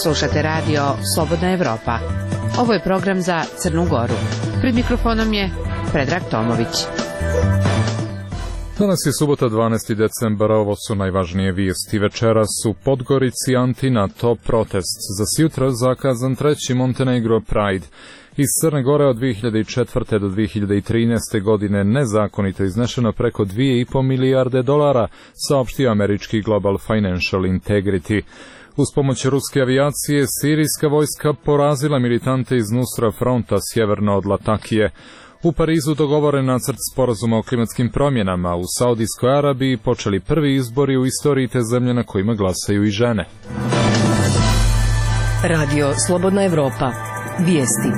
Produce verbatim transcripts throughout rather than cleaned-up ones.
Slušate radio Slobodna Evropa. Ovo je program za Crnu Goru. Pred mikrofonom je Predrag Tomović. Danas je subota dvanaesti decembar, ovo su najvažnije vijesti. Večeras u Podgorici anti-NATO protest. Za sjutra zakazan treći Montenegro Pride. Iz Crne Gore od dvije hiljade četvrte do dvije hiljade trinaeste. godine nezakonito iznešeno preko dvije i po milijarde dolara, saopštio američki Global Financial Integrity. Uz pomoć ruske avijacije, sirijska vojska porazila militante iz Nusra fronta sjeverno od Latakije. U Parizu dogovoren nacrt sporazuma o klimatskim promjenama. U Saudijskoj Arabiji počeli prvi izbori u istoriji te zemlje na kojima glasaju i žene. Radio Slobodna Evropa. Vijesti.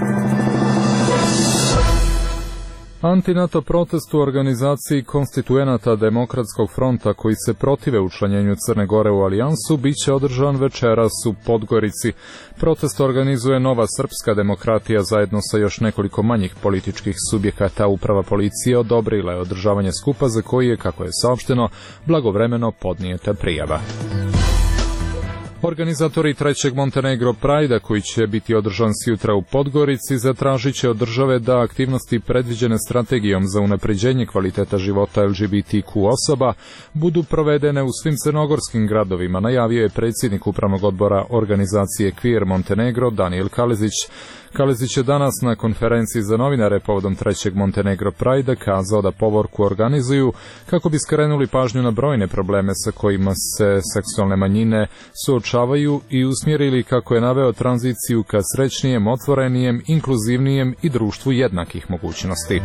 Anti-NATO protest u organizaciji konstituenata Demokratskog fronta koji se protive učlanjenju Crne Gore u alijansu biće održan večeras u Podgorici. Protest organizuje Nova srpska demokratija zajedno sa još nekoliko manjih političkih subjekata. Uprava policije odobrila je održavanje skupa za koji je, kako je saopšteno, blagovremeno podnijeta prijava. Organizatori trećeg Montenegro Pride-a, koji će biti održan sjutra u Podgorici, zatražit će od države da aktivnosti predviđene strategijom za unapređenje kvaliteta života L G B T Q osoba budu provedene u svim crnogorskim gradovima, najavio je predsjednik upravnog odbora organizacije Queer Montenegro Daniel Kalezić. Kalezić je danas na konferenciji za novinare povodom trećeg Montenegro Pride-a kazao da povorku organizuju kako bi skrenuli pažnju na brojne probleme sa kojima se seksualne manjine suočavaju i usmjerili, kako je naveo, tranziciju ka srećnijem, otvorenijem, inkluzivnijem i društvu jednakih mogućnosti.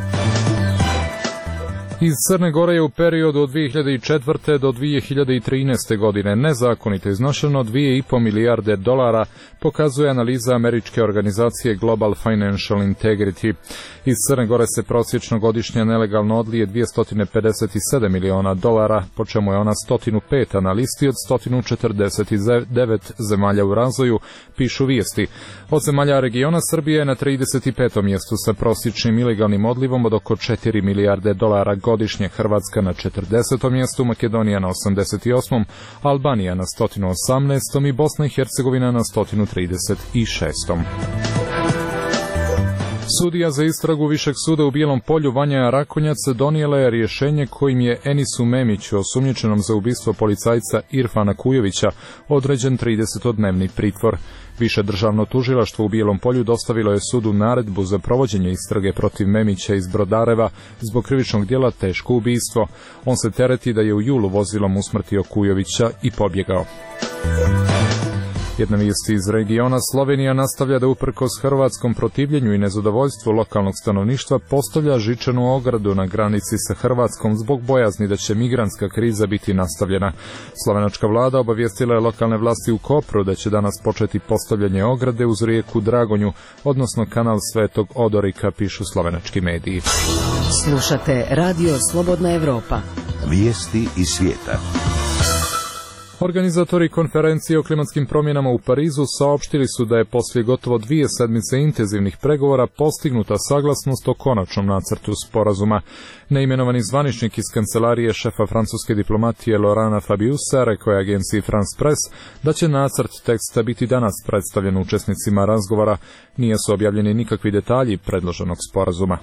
Iz Crne Gore je u periodu od dvije hiljade četvrte. do dvije hiljade trinaeste. godine nezakonito iznošeno dvije i po milijarde dolara, pokazuje analiza američke organizacije Global Financial Integrity. Iz Crne Gore se prosječno godišnje nelegalno odlije dvjesto pedeset sedam miliona dolara, po čemu je ona sto pet na listi od sto četrdeset devet zemalja u razvoju, pišu vijesti. Od zemalja regiona Srbija je na trideset petom mjestu sa prosječnim ilegalnim odlivom od oko četiri milijarde dolara godišnje, Hrvatska na četrdesetom mjestu, Makedonija na osamdeset osmom, Albanija na sto osamnaestom i Bosna i Hercegovina na sto trideset šestom. Sudija za istragu Višeg suda u Bijelom Polju Vanja Rakonjac donijela je rješenje kojim je Enisu Memiću, osumnjičenom za ubistvo policajca Irfana Kujovića, određen tridesetodnevni pritvor. Više državno tužilaštvo u Bijelom Polju dostavilo je sudu naredbu za provođenje istrage protiv Memića iz Brodareva zbog krivičnog djela teško ubistvo. On se tereti da je u julu vozilom usmrtio Kujovića i pobjegao. Jedna vijest iz regiona. Slovenija nastavlja da uprkos hrvatskom protivljenju i nezadovoljstvu lokalnog stanovništva postavlja žičanu ogradu na granici sa Hrvatskom zbog bojazni da će migrantska kriza biti nastavljena. Slovenačka vlada obavijestila je lokalne vlasti u Kopru da će danas početi postavljanje ograde uz rijeku Dragonju, odnosno kanal Svetog Odorika, pišu slovenački mediji. Slušate Radio Slobodna Evropa. Vijesti iz svijeta. Organizatori konferencije o klimatskim promjenama u Parizu saopštili su da je poslije gotovo dvije sedmice intenzivnih pregovora postignuta saglasnost o konačnom nacrtu sporazuma. Neimenovani zvaničnik iz kancelarije šefa francuske diplomatije Laurana Fabiusa rekao je agenciji France Press da će nacrt teksta biti danas predstavljen učesnicima razgovora. Nije su objavljeni nikakvi detalji predloženog sporazuma.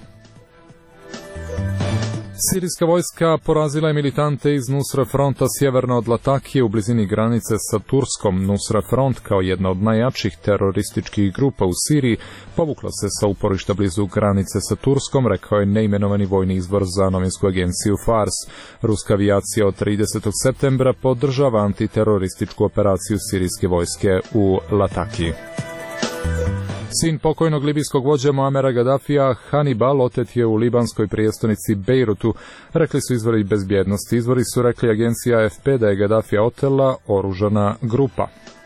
Sirijska vojska porazila je militante iz Nusra fronta sjeverno od Latakije u blizini granice sa Turskom. Nusra front, kao jedna od najjačih terorističkih grupa u Siriji, povukla se sa uporišta blizu granice sa Turskom, rekao je neimenovani vojni izvor za novinsku agenciju Fars. Ruska avijacija od tridesetog septembra podržava antiterorističku operaciju sirijske vojske u Latakiji. Sin pokojnog libijskog vođa Muamera Gaddafija, Hannibal, otet je u libanskoj prijestolnici Bejrutu, rekli su izvori bezbjednosti. Izvori su rekli agenciji A F P da je Gaddafija otela oružana grupa.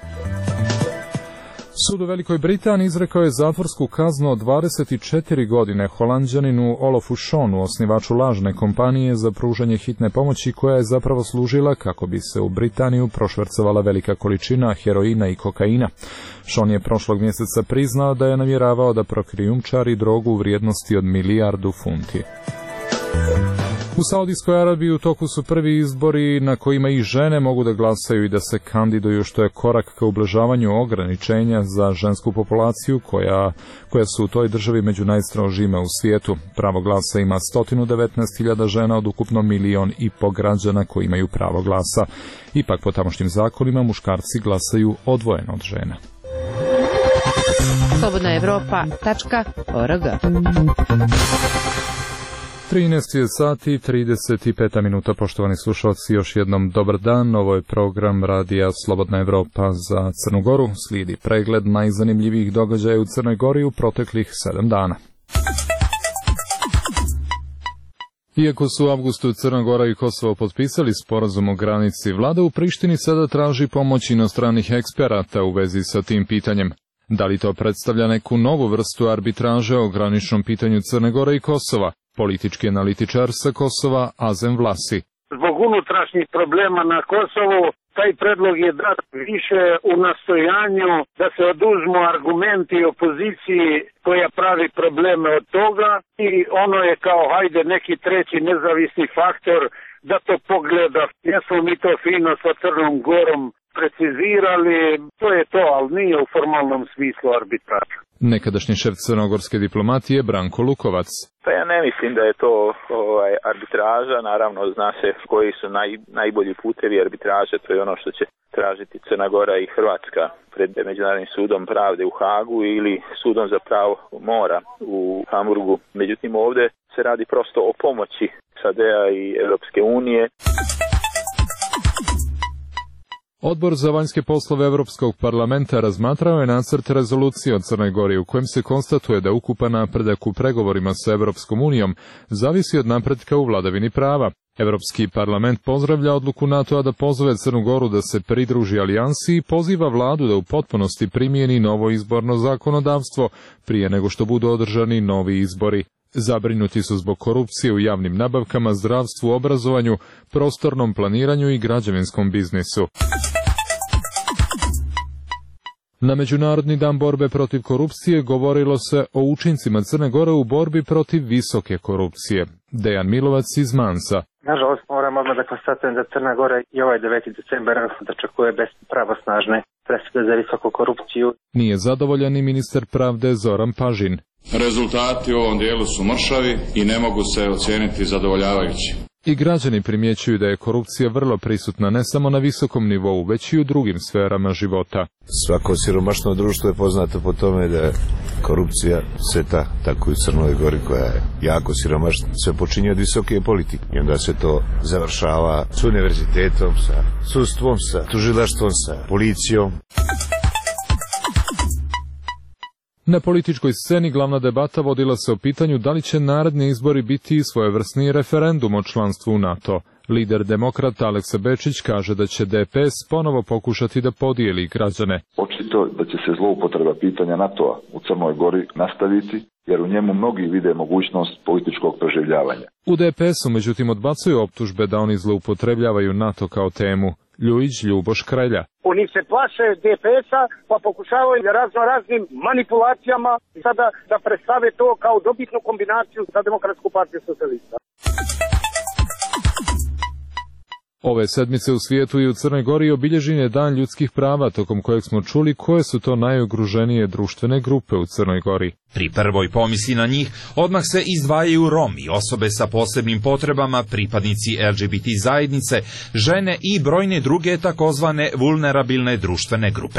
Sud u Velikoj Britaniji izrekao je zatvorsku kaznu od dvadeset četiri godine Holanđaninu Olofu Shonu, osnivaču lažne kompanije za pružanje hitne pomoći koja je zapravo služila kako bi se u Britaniju prošvercovala velika količina heroina i kokaina. Sean je prošlog mjeseca priznao da je namjeravao da prokrijumčari drogu u vrijednosti od milijardu funti. U Saudijskoj Arabiji u toku su prvi izbori na kojima i žene mogu da glasaju i da se kandiduju, što je korak ka ublažavanju ograničenja za žensku populaciju koja, koja su u toj državi među najstrožijima u svijetu. Pravo glasa ima sto devetnaest hiljada žena od ukupno milion i po građana koji imaju pravo glasa. Ipak po tamošnjim zakonima muškarci glasaju odvojeno od žena. slobodna evropa tačka org. trinaest sati i trideset pet minuta, poštovani slušalci, još jednom dobar dan. Ovo je program radija Slobodna Evropa za Crnu Goru. Slijedi pregled najzanimljivijih događaja u Crnoj Gori u proteklih sedam dana. Iako su u avgustu Crna Gora i Kosovo potpisali sporazum o granici, vlada u Prištini sada traži pomoć inostranih eksperata u vezi sa tim pitanjem. Da li to predstavlja neku novu vrstu arbitraže o graničnom pitanju Crne Gore i Kosova? Politički analitičar sa Kosova Azem Vlasi. Zbog unutrašnjih problema na Kosovu, taj predlog je dat više u nastojanju da se oduzmu argumenti opoziciji koja pravi probleme od toga i ono je kao hajde neki treći nezavisni faktor da to pogleda. Jesmo mi to fino sa Crnom Gorom precizirali, to je to, ali nije u formalnom smislu arbitraža. Nekadašnji šef crnogorske diplomatije Branko Lukovac. Pa ja ne mislim da je to ovaj, arbitraža, naravno zna se koji su naj, najbolji putevi arbitraže, to je ono što će tražiti Crna Gora i Hrvatska pred Međunarodnim sudom pravde u Hagu ili sudom za pravo mora u Hamburgu. Međutim, ovdje se radi prosto o pomoći S A D-a i Europske unije. Odbor za vanjske poslove Evropskog parlamenta razmatrao je nacrt rezolucije o Crnoj Gori u kojem se konstatuje da ukupan napredak u pregovorima sa Evropskom unijom zavisi od napretka u vladavini prava. Evropski parlament pozdravlja odluku NATO-a da pozove Crnu Goru da se pridruži alijansi i poziva vladu da u potpunosti primijeni novo izborno zakonodavstvo prije nego što budu održani novi izbori. Zabrinuti su zbog korupcije u javnim nabavkama, zdravstvu, obrazovanju, prostornom planiranju i građevinskom biznisu. Na Međunarodni dan borbe protiv korupcije govorilo se o učincima Crne Gore u borbi protiv visoke korupcije. Dejan Milovac iz Mansa. Nažalost, moram odmah da konstatujem da Crna Gora i ovaj deveti decembar dočekuje bez pravosnažne presude za visoku korupciju. Nije zadovoljan i ministar pravde Zoran Pažin. Rezultati u ovom dijelu su mršavi i ne mogu se ocijeniti zadovoljavajući. I građani primjećuju da je korupcija vrlo prisutna ne samo na visokom nivou, već i u drugim sferama života. Svako siromašno društvo je poznato po tome da je korupcija seta, tako i u Crnoj Gori koja je jako siromašna. Sve počinje od visoke politike i onda se to završava s univerzitetom, sa sudstvom, sa tužilaštvom, sa policijom. Na političkoj sceni glavna debata vodila se o pitanju da li će naredni izbori biti svojevrsni referendum o članstvu u NATO. Lider demokrata Aleksa Bečić kaže da će D P S ponovo pokušati da podijeli građane. Očito da će se zloupotreba pitanja NATO-a u Crnoj Gori nastaviti, jer u njemu mnogi vide mogućnost političkog preživljavanja. U D P S-u međutim odbacuju optužbe da oni zloupotrebljavaju NATO kao temu. Ljujić Ljuboš Krelja. Oni se plaše D P S-a pa pokušavaju razno raznim manipulacijama sada da predstave to kao dobitnu kombinaciju sa Demokratsku partiju socijalista. Ove sedmice u svijetu i u Crnoj Gori obilježen je Dan ljudskih prava, tokom kojeg smo čuli koje su to najugroženije društvene grupe u Crnoj Gori. Pri prvoj pomisli na njih odmah se izdvajaju Romi, osobe sa posebnim potrebama, pripadnici L G B T zajednice, žene i brojne druge takozvane vulnerabilne društvene grupe.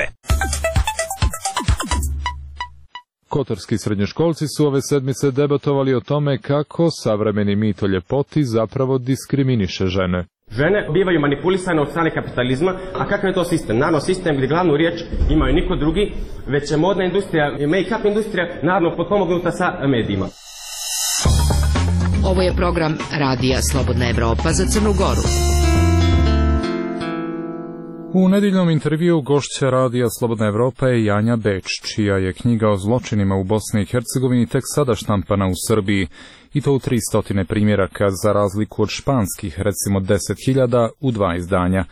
Kotorski srednjoškolci su ove sedmice debatovali o tome kako savremeni mit o ljepoti zapravo diskriminiše žene. Žene bivaju manipulisane od strane kapitalizma, a kakav je to sistem? Naravno, sistem gdje glavnu riječ imaju niko drugi, već je modna industrija, make-up industrija, naravno potpomognuta sa medijima. Ovo je program Radija Slobodna Evropa za Crnu Goru. U nedjeljnom intervjuu gošća Radija Slobodna Evropa je Janja Beč, čija je knjiga o zločinima u Bosni i Hercegovini tek sada štampana u Srbiji, i to u tristotina primjeraka za razliku od španskih, recimo deset hiljada u dva izdanja.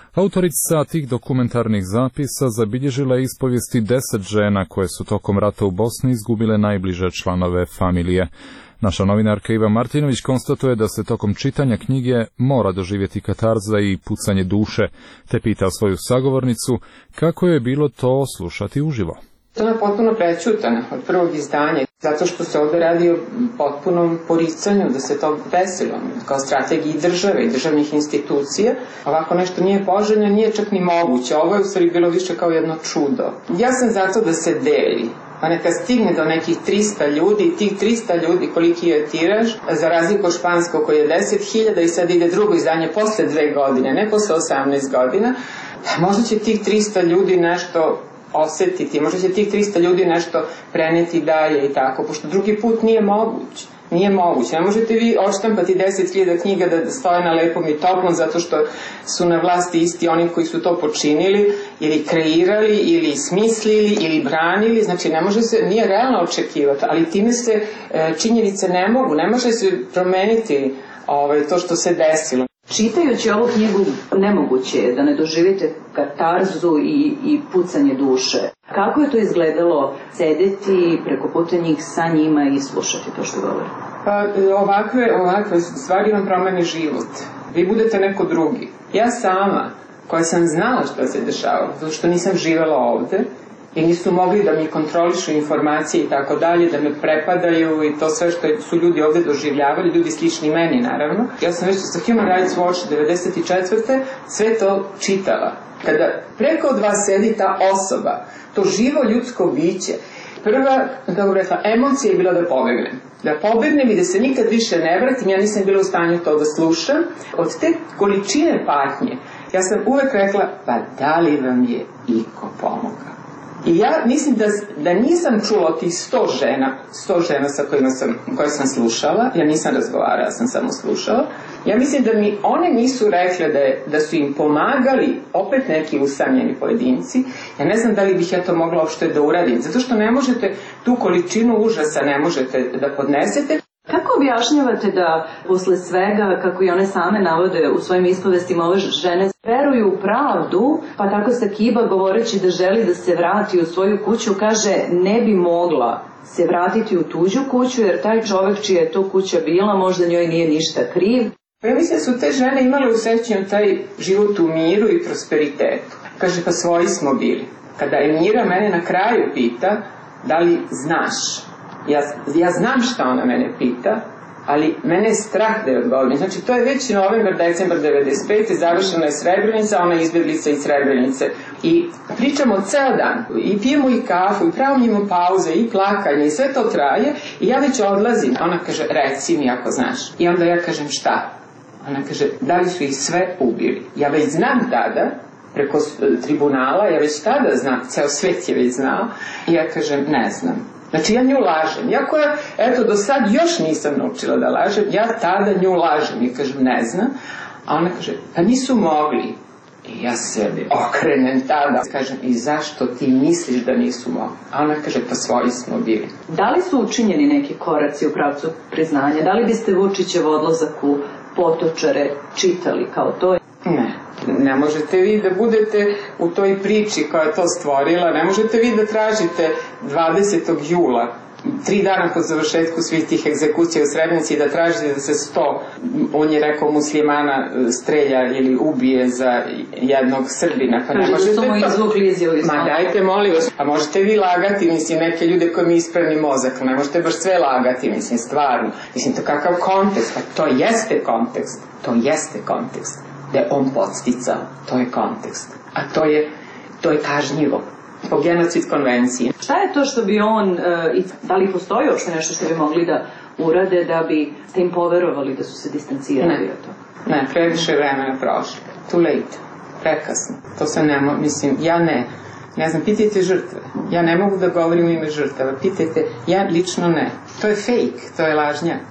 Autorica tih dokumentarnih zapisa zabilježila je ispovijesti deset žena koje su tokom rata u Bosni izgubile najbliže članove familije. Naša novinarka Iva Martinović konstatuje da se tokom čitanja knjige mora doživjeti katarza i pucanje duše, te pita svoju sagovornicu kako je bilo to slušati uživo. Ona je potpuno prećutana od prvog izdanja, zato što se ovdje radi o potpunom poricanju da se to desilo, kao strategiji države i državnih institucija. Ovako nešto nije poželjno, nije čak ni moguće. Ovo je u stvari bilo više kao jedno čudo. Ja sam zato da se deli. Pa neka stigne do nekih trista ljudi, tih trista ljudi koliki je tiraž, za razliku od španskog koji je deset hiljada i sad ide drugo izdanje posle dve godine, ne posle osamnaest godina, možda će tih trista ljudi nešto osetiti, možda će tih trista ljudi nešto preneti dalje i tako, pošto drugi put nije moguće. Nije moguće. Ne možete vi odštampati deset hiljada knjiga da stoje na lepom i toplom zato što su na vlasti isti oni koji su to počinili ili kreirali ili smislili ili branili. Znači ne može se, nije realno očekivati, ali time se e, činjenice ne mogu, ne može se promeniti ovaj, to što se desilo. Čitajući ovu knjigu nemoguće je da ne doživite katarzu i, i pucanje duše. Kako je to izgledalo sedeti preko puta njih sa njima i slušati to što govore? Pa ovakve, ovakve stvari vam promeni život. Vi budete neko drugi. Ja sama, koja sam znala što se dešava, zato što nisam živela ovde, i nisu mogli da mi kontrolišu informacije i tako dalje, da me prepadaju i to sve što su ljudi ovde doživljavali, ljudi slični meni naravno. Ja sam već sa Human Rights Watch devedeset četvrte sve to čitala. Kada preko od vas sedi ta osoba, to živo ljudsko biće, prva, kako rekla, emocija je bila da pobegnem. Da pobegnem i da se nikad više ne vratim, ja nisam bila u stanju to da slušam. Od te količine patnje, ja sam uvek rekla, pa da li vam je iko pomogao? I ja mislim da, da nisam čula tih sto žena, sto žena sa kojima sam, koje sam slušala, ja nisam razgovarala, ja sam samo slušala, ja mislim da mi one nisu rekle da, je, da su im pomagali opet neki usamljeni pojedinci. Ja ne znam da li bih ja to mogla uopšte da uradim, zato što ne možete tu količinu užasa, ne možete da podnesete. Kako objašnjavate da posle svega, kako i one same navode u svojim ispovestima, ove žene veruju u pravdu, pa tako Sakiba govoreći da želi da se vrati u svoju kuću, kaže ne bi mogla se vratiti u tuđu kuću jer taj čovek čija je to kuća bila možda njoj nije ništa kriv. Ja mislim da su te žene imale u sećanju taj život u miru i prosperitetu. Kaže pa svoji smo bili. Kada Emira mene na kraju pita da li znaš, Ja, ja znam šta ona mene pita, ali mene je strah da je odgovorim. Znači, to je već novembar, decembar devedeset pete završena je Srebrenica, ona je izbjeglica iz Srebrenice. I pričamo ceo dan, i pijemo i kafu, i pravimo pauze, i plakanje, i sve to traje, i ja već odlazim. Ona kaže, reci mi ako znaš. I onda ja kažem, šta? Ona kaže, da li su ih sve ubili? Ja već znam tada, preko tribunala, ja već tada znam, ceo svet je već znao, i ja kažem, ne znam. Znači ja nju lažem. Iako ja, eto, do sad još nisam naučila da lažem, ja tada nju lažem i kažem ne znam. A ona kaže, pa nisu mogli. I ja sebe okrenem tada. Kažem, i zašto ti misliš da nisu mogli? A ona kaže, pa svoji smo bili. Da li su učinjeni neki koraci u pravcu priznanja? Da li biste Vučićev odlazak u Potočare čitali kao to? Ne. Ne možete vi da budete u toj priči koja je to stvorila, ne možete vi da tražite dvadesetog jula, tri dana po završetku svih tih egzekucija u Srebrenici, da tražite da se sto, on je rekao, muslimana strelja ili ubije za jednog Srbina. Pa ne Kaže, možete da smo izvukli izjavu iz Ma dajte, molim vas, a možete vi lagati, mislim, neke ljude koji mi ispravni mozak, ne možete baš sve lagati, mislim, stvarno. Mislim, to kakav kontekst, pa to jeste kontekst, to jeste kontekst. Da je on podsticao, to je kontekst. A to je, to je kažnjivo. Po genocid konvenciji. Šta je to što bi on, i da li postoji uopšte nešto što bi mogli da urade da bi ste im poverovali da su se distancirali od toga? Ne, previše vremena prošlo. Too late. Prekasno. To se ne mo... Mislim, ja ne. Ne znam, pitajte žrtve. Ja ne mogu da govorim u ime žrtava. Pitajte, ja lično ne. To je fake, to je lažnjak.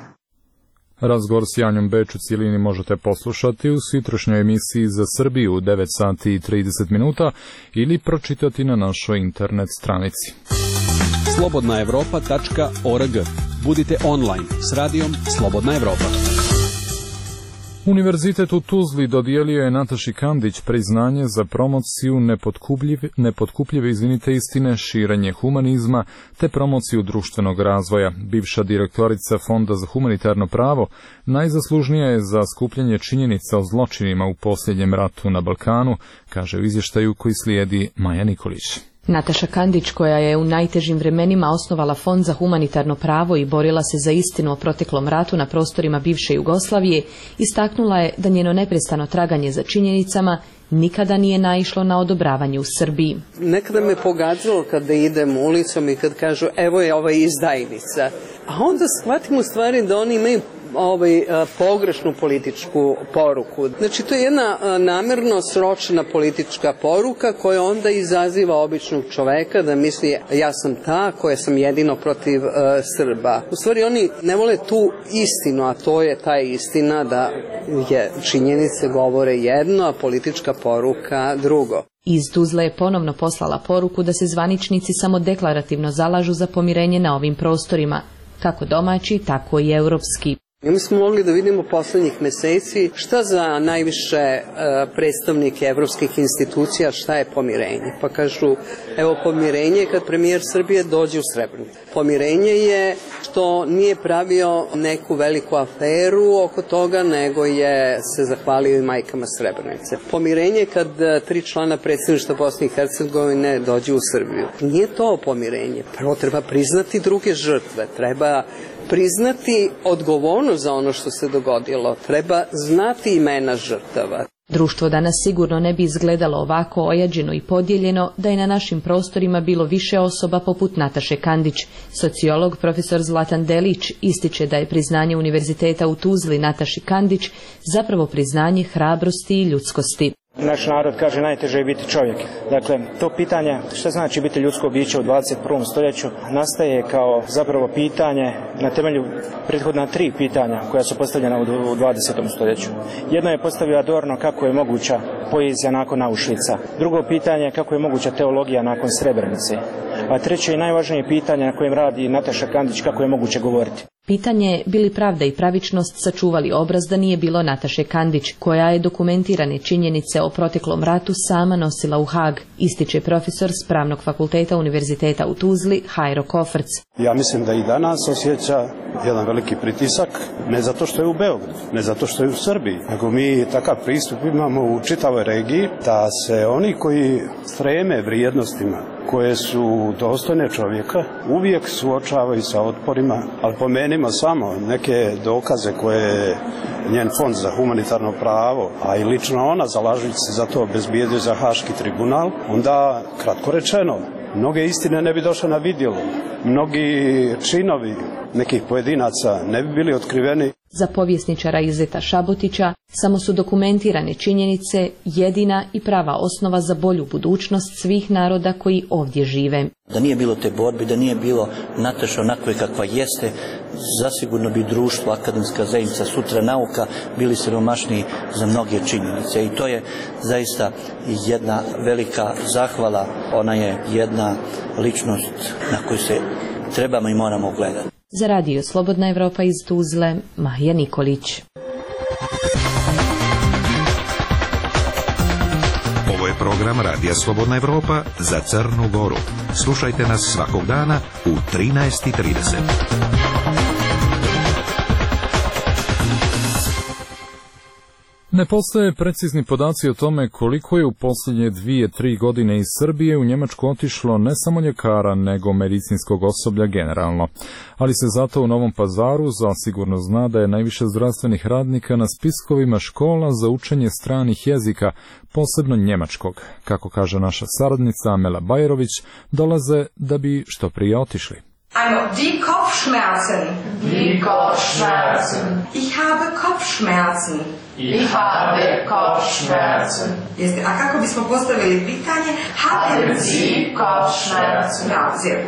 Razgovor s Janjom Beč u cijelini možete poslušati u sutrašnjoj emisiji za Srbiju u devet sati i trideset minuta ili pročitati na našoj internet stranici. slobodna evropa tačka org. Budite online s radijom Slobodna Evropa. Univerzitet u Tuzli dodijelio je Nataši Kandić priznanje za promociju nepotkupljive, nepotkupljive izvinite istine, širenje humanizma te promociju društvenog razvoja. Bivša direktorica Fonda za humanitarno pravo najzaslužnija je za skupljanje činjenica o zločinima u posljednjem ratu na Balkanu, kaže u izvještaju koji slijedi Maja Nikolić. Nataša Kandić, koja je u najtežim vremenima osnovala Fond za humanitarno pravo i borila se za istinu o proteklom ratu na prostorima bivše Jugoslavije, istaknula je da njeno neprestano traganje za činjenicama nikada nije naišlo na odobravanje u Srbiji. Nekada me pogađalo kada idem ulicom i kad kažu evo je ova izdajnica, a onda shvatim u stvari da oni imaju ovaj, pogrešnu političku poruku. Znači to je jedna namjerno sročena politička poruka koja onda izaziva običnog čoveka da misli ja sam ta koja sam jedino protiv uh, Srba. U stvari oni ne vole tu istinu, a to je ta istina da je činjenice govore jedno, a politička poruka drugo. Iz Tuzle je ponovno poslala poruku da se zvaničnici samo deklarativno zalažu za pomirenje na ovim prostorima, kako domaći, tako i europski. I mi smo mogli da vidimo poslednjih meseci šta za najviše uh, predstavnike evropskih institucija šta je pomirenje. Pa kažu, evo pomirenje kad premijer Srbije dođe u Srebrenicu. Pomirenje je što nije pravio neku veliku aferu oko toga, nego je se zahvalio i majkama Srebrenice. Pomirenje kad uh, tri člana predsjedništva Bosne i Hercegovine dođe u Srbiju. Nije to pomirenje. Prvo treba priznati druge žrtve, treba priznati odgovornost za ono što se dogodilo. Treba znati imena žrtava. Društvo danas sigurno ne bi izgledalo ovako ojađeno i podijeljeno da je na našim prostorima bilo više osoba poput Nataše Kandić. Sociolog profesor Zlatan Delić ističe da je priznanje Univerziteta u Tuzli Nataši Kandić zapravo priznanje hrabrosti i ljudskosti. Naš narod kaže najteže je biti čovjek. Dakle, to pitanje šta znači biti ljudsko biće u dvadeset prvom stoljeću nastaje kao zapravo pitanje na temelju prethodna tri pitanja koja su postavljena u dvadesetom stoljeću. Jedno je postavio Adorno kako je moguća poezija nakon Auschwitza. Drugo pitanje kako je moguća teologija nakon Srebrenice. A treće i najvažnije pitanje na kojem radi Nataša Kandić kako je moguće govoriti. Pitanje je bili pravda i pravičnost sačuvali obraz da nije bilo Nataše Kandić, koja je dokumentirane činjenice o proteklom ratu sama nosila u Hag, ističe profesor s Pravnog fakulteta Univerziteta u Tuzli Hajro Kofrc. Ja mislim da i danas osjeća jedan veliki pritisak, ne zato što je u Beogradu, ne zato što je u Srbiji, nego mi takav pristup imamo u čitavoj regiji, da se oni koji streme vrijednostima koje su dostojne čovjeka uvijek suočavaju sa otporima, ali pomenimo samo neke dokaze koje je njen Fond za humanitarno pravo, a i lično ona zalažući se za to obezbijedio za Haški tribunal, onda kratko rečeno, mnoge istine ne bi došle na vidjelo, mnogi činovi nekih pojedinaca ne bi bili otkriveni. Za povjesničara Izeta Šabotića samo su dokumentirane činjenice jedina i prava osnova za bolju budućnost svih naroda koji ovdje žive. Da nije bilo te borbe, da nije bilo Nataša onakve kakva jeste, zasigurno bi društvo, akademska zajednica, sutra nauka bili siromašniji za mnoge činjenice. I to je zaista jedna velika zahvala. Ona je jedna ličnost na koju se trebamo i moramo gledati. Za radio Slobodna Evropa iz Tuzle, Maja Nikolić. Ovo je program Radija Slobodna Evropa za Crnu Goru. Slušajte nas svakog dana u trinaest i trideset. Ne postoje precizni podaci o tome koliko je u posljednje dvije, tri godine iz Srbije u Njemačku otišlo ne samo ljekara, nego medicinskog osoblja generalno. Ali se zato u Novom Pazaru zasigurno zna da je najviše zdravstvenih radnika na spiskovima škola za učenje stranih jezika, posebno njemačkog. Kako kaže naša saradnica Amela Bajerović, dolaze da bi što prije otišli. Also, die Kopfschmerzen. Die Kopfschmerzen. Ich habe Kopfschmerzen. Ich habe Kopfschmerzen. Jeste, a kako bismo postavili pitanje? Haben Sie Kopfschmerzen? Ja, sehr gut.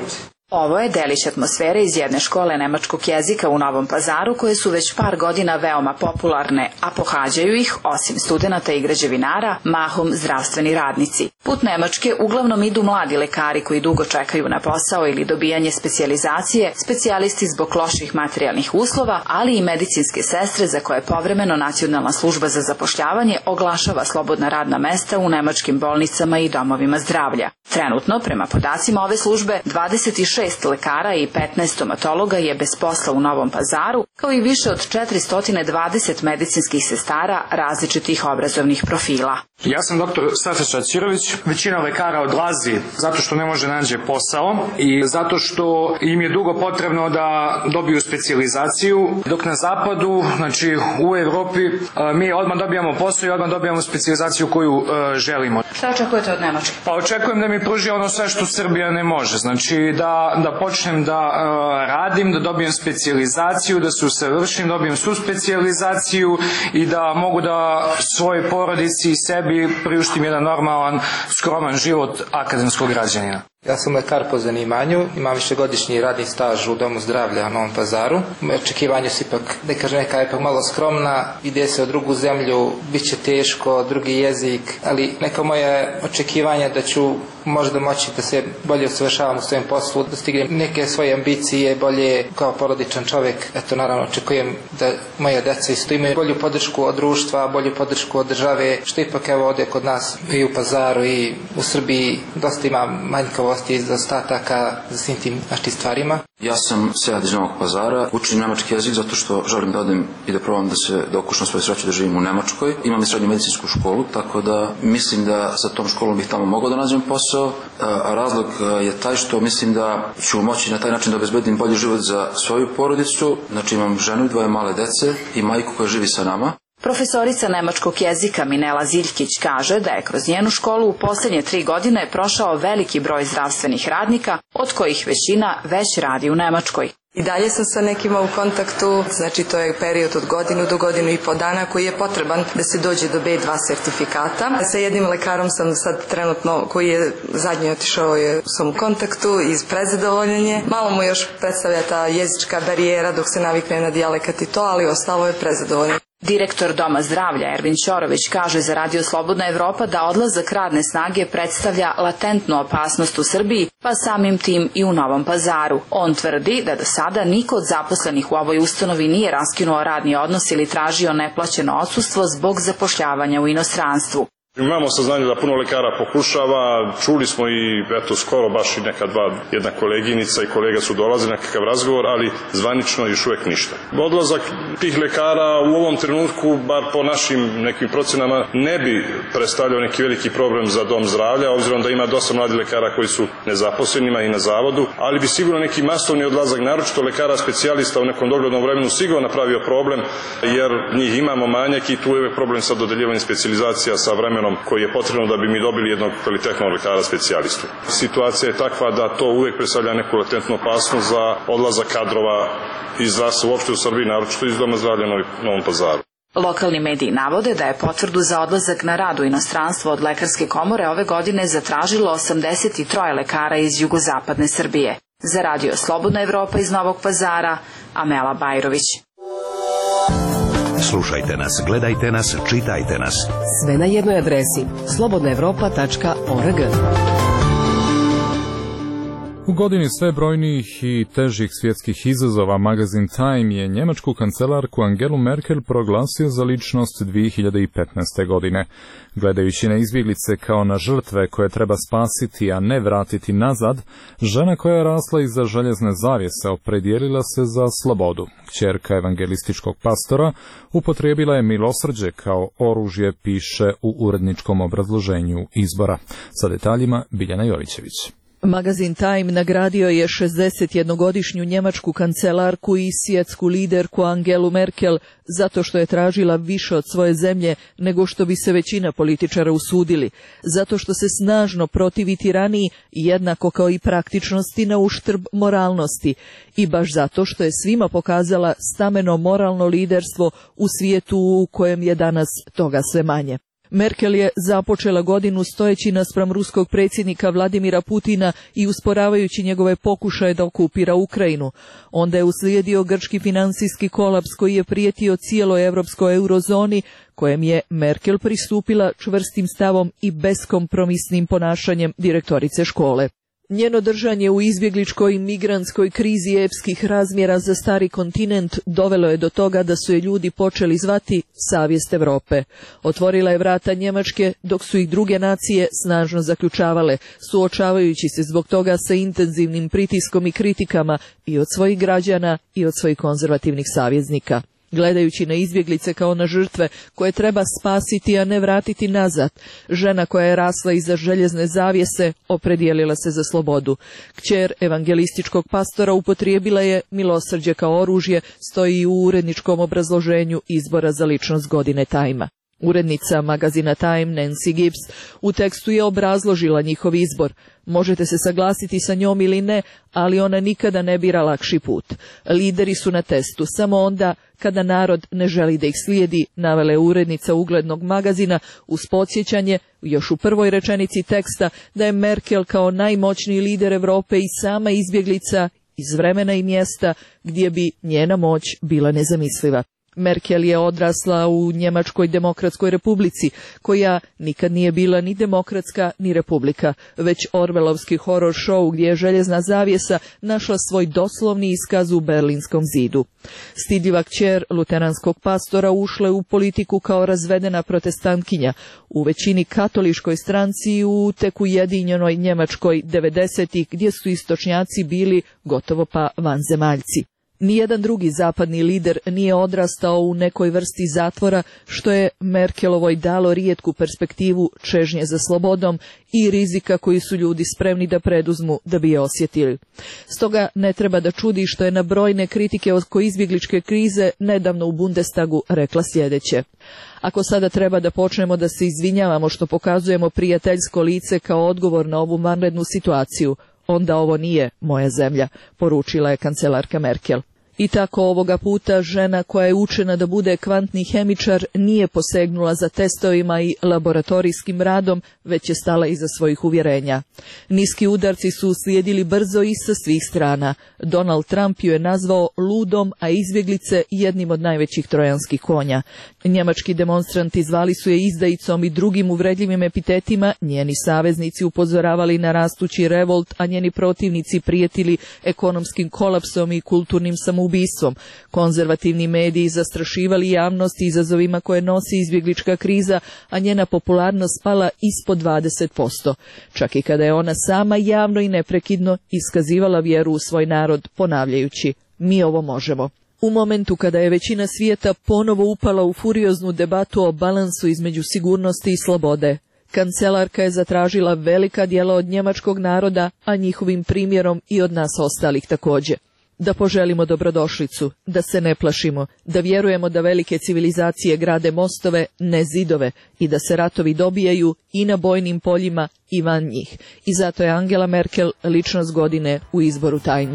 Ovo je delić atmosfere iz jedne škole nemačkog jezika u Novom Pazaru koje su već par godina veoma popularne, a pohađaju ih, osim studenata i građevinara, mahom zdravstveni radnici. Put Nemačke uglavnom idu mladi lekari koji dugo čekaju na posao ili dobijanje specijalizacije, specijalisti zbog loših materijalnih uslova, ali i medicinske sestre za koje povremeno Nacionalna služba za zapošljavanje oglašava slobodna radna mesta u nemačkim bolnicama i domovima zdravlja. Trenutno, prema podacima ove službe, dvadeset šest lekara i petnaest stomatologa je bez posla u Novom Pazaru, kao i više od četiristo dvadeset medicinskih sestara različitih obrazovnih profila. Ja sam doktor Safet Ćirović. Većina lekara odlazi zato što ne može naći posao i zato što im je dugo potrebno da dobiju specijalizaciju, dok na zapadu, znači u Evropi, mi odmah dobijamo posao i odmah dobijamo specijalizaciju koju želimo. Šta očekujete od Nemačke? Pa očekujem da mi pruži ono sve što Srbija ne može. Znači da, da počnem da uh, radim, da dobijem specijalizaciju, da se usavršim, dobijem svu specijalizaciju i da mogu da svojoj porodici i sebi priuštim jedan normalan, skroman život akademskog građanina. Ja sam lekar po zanimanju, imam višegodišnji radni staž u Domu zdravlja u Novom Pazaru. Moje očekivanje su ipak, ne kažem neka je ipak malo skromna, ide se u drugu zemlju, bit će teško, drugi jezik, ali neka moje očekivanje da ću možda moći da se bolje usavršavam u svojem poslu, da stignem neke svoje ambicije, bolje kao porodičan čovjek. Eto, naravno, očekujem da moje deca isto imaju bolju podršku od društva, bolju podršku od države, što ipak evo ovdje kod nas i u Pazaru i u Srbiji dosta ima manjkavo i zaostataka za svim tim našim stvarima. Ja sam Sead iz Novog Pazara, učim nemački jezik zato što želim da odem i da probam da se da okušam svoju sreću da živim u Nemačkoj. Imam i srednju medicinsku školu, tako da mislim da sa tom školom bih tamo mogao da nađem posao, a razlog je taj što mislim da ću moći na taj način da obezbedim bolji život za svoju porodicu. Znači imam ženu i dvoje male dece i majku koja živi sa nama. Profesorica nemačkog jezika Minela Ziljkić kaže da je kroz njenu školu u posljednje tri godine prošao veliki broj zdravstvenih radnika, od kojih većina već radi u Nemačkoj. I dalje sam sa nekima u kontaktu, znači to je period od godinu do godinu i po dana koji je potreban da se dođe do be dva sertifikata. Sa jednim lekarom sam sad trenutno, koji je zadnji otišao, je, sam u kontaktu iz prezadovoljenje. Malo mu još predstavlja ta jezička barijera dok se navikne na dijalekat i to, ali ostalo je prezadovoljno. Direktor Doma zdravlja Ervin Ćorović kaže za Radio Slobodna Evropa da odlazak radne snage predstavlja latentnu opasnost u Srbiji, pa samim tim i u Novom Pazaru. On tvrdi da do sada niko od zaposlenih u ovoj ustanovi nije raskinuo radni odnos ili tražio neplaćeno odsustvo zbog zapošljavanja u inostranstvu. Imamo saznanje da puno lekara pokušava, čuli smo i eto skoro baš i neka dva, jedna koleginica i kolega su dolazili na kakav razgovor, ali zvanično još uvijek ništa. Odlazak tih lekara u ovom trenutku, bar po našim nekim procenama, ne bi predstavljao neki veliki problem za dom zdravlja, obzirom da ima dosta mladih lekara koji su nezaposlenima i na zavodu, ali bi sigurno neki masovni odlazak, naročito lekara specijalista u nekom doglednom vremenu sigurno napravio problem, jer njih imamo manjak i tu je problem sa dodeljivanjem specijalizacija sa vremenom koji je potrebno da bi mi dobili jednog kvalitetnog lekara specijalistu. Situacija je takva da to uvijek predstavlja neku latentnu opasnost za odlazak kadrova iz zdravstva uopšte u Srbiji, naročito iz Doma zdravlja u Novom Pazaru. Lokalni mediji navode da je potvrdu za odlazak na rad u inostranstvo od Lekarske komore ove godine zatražilo osamdeset tri lekara iz jugozapadne Srbije. Za Radio Slobodna Evropa iz Novog Pazara, Amela Bajrović. Slušajte nas, gledajte nas, čitajte nas. Sve na jednoj adresi slobodna evropa tačka org. U godini sve brojnijih i težih svjetskih izazova magazin Time je njemačku kancelarku Angelu Merkel proglasio za ličnost dvije hiljade petnaeste. godine. Gledajući na izbjeglice kao na žrtve koje treba spasiti, a ne vratiti nazad, žena koja je rasla iza željezne zavjese opredijelila se za slobodu. Kćerka evangelističkog pastora upotrijebila je milosrđe kao oružje, piše u uredničkom obrazloženju izbora. Sa detaljima Biljana Jovićević. Magazin Time nagradio je šezdesetjednogodišnju njemačku kancelarku i svjetsku liderku Angelu Merkel zato što je tražila više od svoje zemlje nego što bi se većina političara usudili, zato što se snažno protivi tiraniji jednako kao i praktičnosti na uštrb moralnosti i baš zato što je svima pokazala stameno moralno liderstvo u svijetu u kojem je danas toga sve manje. Merkel je započela godinu stojeći naspram ruskog predsjednika Vladimira Putina i usporavajući njegove pokušaje da okupira Ukrajinu. Onda je uslijedio grčki finansijski kolaps koji je prijetio cijeloj evropskoj eurozoni, kojem je Merkel pristupila čvrstim stavom i beskompromisnim ponašanjem direktorice škole. Njeno držanje u izbjegličkoj i migrantskoj krizi epskih razmjera za stari kontinent dovelo je do toga da su je ljudi počeli zvati savjest Europe. Otvorila je vrata Njemačke, dok su ih druge nacije snažno zaključavale, suočavajući se zbog toga sa intenzivnim pritiskom i kritikama i od svojih građana i od svojih konzervativnih saveznika. Gledajući na izbjeglice kao na žrtve koje treba spasiti, a ne vratiti nazad, žena koja je rasla iza željezne zavjese opredijelila se za slobodu. Kćer evangelističkog pastora upotrijebila je milosrđe kao oružje, stoji u uredničkom obrazloženju izbora za ličnost godine Time-a. Urednica magazina Time, Nancy Gibbs, u tekstu je obrazložila njihov izbor. Možete se saglasiti sa njom ili ne, ali ona nikada ne bira lakši put. Lideri su na testu samo onda kada narod ne želi da ih slijedi, navela je urednica uglednog magazina uz podsjećanje, još u prvoj rečenici teksta, da je Merkel kao najmoćniji lider Europe i sama izbjeglica iz vremena i mjesta gdje bi njena moć bila nezamisliva. Merkel je odrasla u Njemačkoj demokratskoj republici, koja nikad nije bila ni demokratska ni republika, već orvelovski horor show gdje je željezna zavjesa našla svoj doslovni iskaz u Berlinskom zidu. Stidljiva kćer luteranskog pastora ušla je u politiku kao razvedena protestantkinja, u većini katoliškoj stranci i u tek ujedinjenoj Njemačkoj devedesetih gdje su istočnjaci bili gotovo pa vanzemaljci. Nijedan drugi zapadni lider nije odrastao u nekoj vrsti zatvora, što je Merkelovoj dalo rijetku perspektivu čežnje za slobodom i rizika koji su ljudi spremni da preduzmu da bi je osjetili. Stoga ne treba da čudi što je na brojne kritike oko izbjegličke krize nedavno u Bundestagu rekla sljedeće: ako sada treba da počnemo da se izvinjavamo što pokazujemo prijateljsko lice kao odgovor na ovu vanrednu situaciju, onda ovo nije moja zemlja, poručila je kancelarka Merkel. I tako ovoga puta žena koja je učena da bude kvantni hemičar nije posegnula za testovima i laboratorijskim radom, već je stala iza svojih uvjerenja. Niski udarci su uslijedili brzo i sa svih strana. Donald Trump ju je nazvao ludom, a izbjeglice jednim od najvećih trojanskih konja. Njemački demonstranti zvali su je izdajicom i drugim uvredljivim epitetima, njeni saveznici upozoravali na rastući revolt, a njeni protivnici prijetili ekonomskim kolapsom i kulturnim samoubistvom. Konzervativni mediji zastrašivali javnost izazovima koje nosi izbjeglička kriza, a njena popularnost pala ispod dvadeset posto. Čak i kada je ona sama javno i neprekidno iskazivala vjeru u svoj narod, ponavljajući: mi ovo možemo. U momentu kada je većina svijeta ponovo upala u furioznu debatu o balansu između sigurnosti i slobode, kancelarka je zatražila velika djela od njemačkog naroda, a njihovim primjerom i od nas ostalih također. Da poželimo dobrodošlicu, da se ne plašimo, da vjerujemo da velike civilizacije grade mostove, ne zidove, i da se ratovi dobijaju i na bojnim poljima i van njih. I zato je Angela Merkel ličnost godine u izboru Time-a.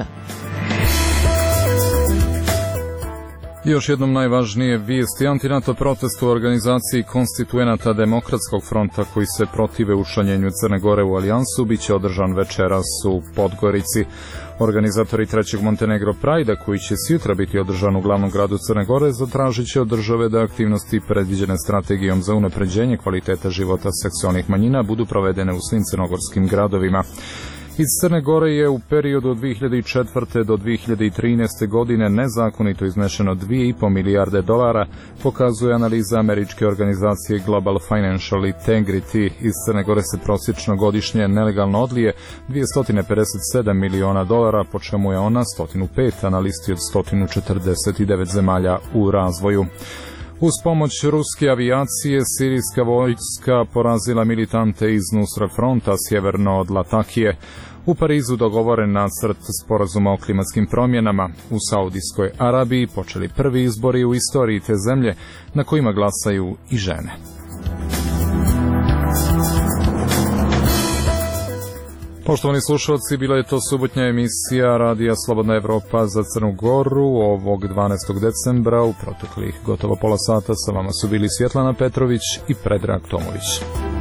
Još jednom najvažnije vijesti: antinato protest u organizaciji konstituenata Demokratskog fronta koji se protive učlanjenju Crne Gore u alijansu biće održan večeras u Podgorici. Organizatori trećeg Montenegro Prajda, koji će sutra biti održan u glavnom gradu Crne Gore, zatražit će od države da aktivnosti predviđene strategijom za unapređenje kvaliteta života seksualnih manjina budu provedene u svim crnogorskim gradovima. Iz Crne Gore je u periodu od dvije hiljade četvrte do dvije hiljade trinaeste godine nezakonito iznešeno dvije i po milijarde dolara, pokazuje analiza američke organizacije Global Financial Integrity. Iz Crne Gore se prosječno godišnje nelegalno odlije dvjesto pedeset sedam miliona dolara, po čemu je ona sto pet na listi od sto četrdeset devet zemalja u razvoju. Uz pomoć ruske avijacije, sirijska vojska porazila militante iz Nusra fronta sjeverno od Latakije. U Parizu dogovoren nacrt sporazuma o klimatskim promjenama. U Saudijskoj Arabiji počeli prvi izbori u istoriji te zemlje, na kojima glasaju i žene. Poštovani slušalci, bila je to subotnja emisija Radija Slobodna Evropa za Crnu Goru ovog dvanaestog decembra. U proteklih gotovo pola sata sa vama su bili Svjetlana Petrović i Predrag Tomović.